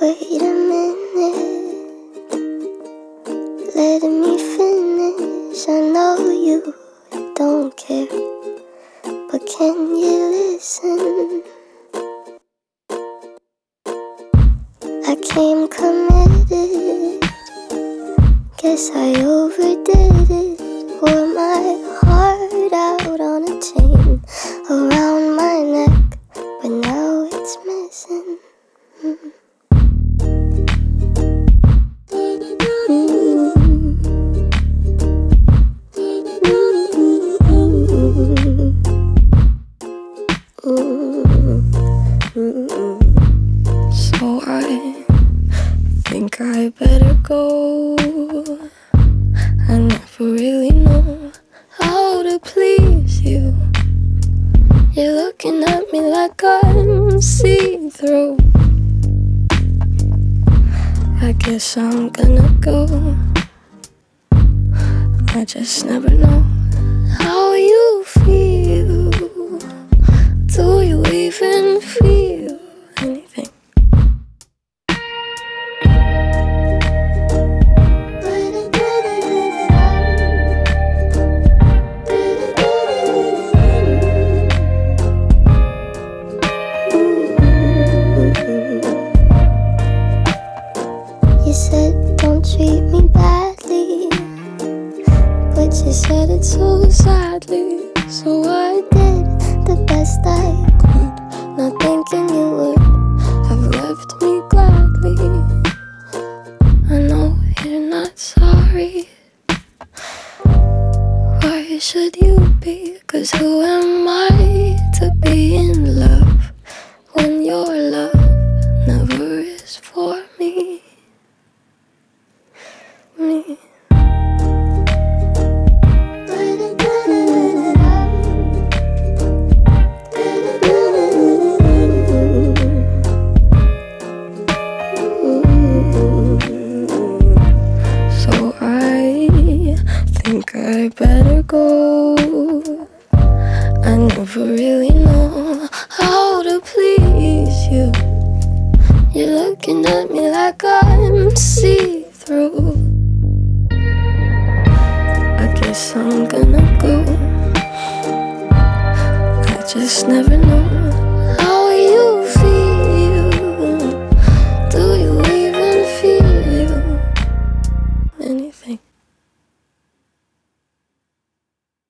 Wait a minute, letting me finish. I know you don't care, but can you listen? I came committed, guess I overdid it. Wore my heart out on a chain around my neck, but now it's missing. So I think I better go. I never really know how to please you. You're looking at me like I'm see-through. I guess I'm gonna go. I just never know how you feel. Do you even feel anything? You said don't treat me badly, but you said it so sadly. So I did the best I could, not thinking you would have left me gladly. I know you're not sorry. Why should you be? 'Cause who am I to be in love when your love never is for me? So I think I better go. I never really know how to please you. You're looking at me like I'm see-through. I guess I'm gonna go. I just never know